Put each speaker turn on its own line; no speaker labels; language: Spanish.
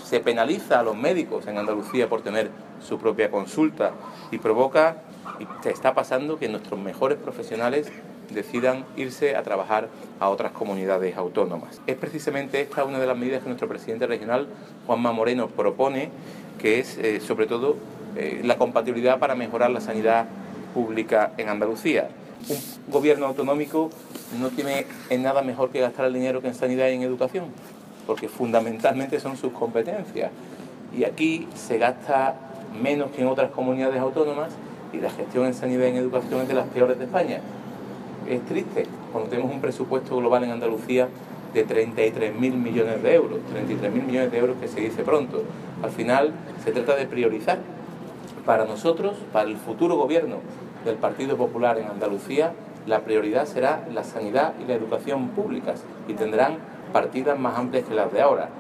se penaliza a los médicos en Andalucía por tener su propia consulta y provoca, y se está pasando, que nuestros mejores profesionales decidan irse a trabajar a otras comunidades autónomas. Es precisamente esta una de las medidas que nuestro presidente regional, Juanma Moreno, propone, que es sobre todo la compatibilidad para mejorar la sanidad pública en Andalucía. Un gobierno autonómico no tiene en nada mejor que gastar el dinero que en sanidad y en educación, porque fundamentalmente son sus competencias. Y aquí se gasta menos que en otras comunidades autónomas y la gestión en sanidad y en educación es de las peores de España. Es triste cuando tenemos un presupuesto global en Andalucía de 33.000 millones de euros, 33.000 millones de euros que se dice pronto. Al final se trata de priorizar. Para nosotros, para el futuro gobierno del Partido Popular en Andalucía, la prioridad será la sanidad y la educación públicas y tendrán partidas más amplias que las de ahora.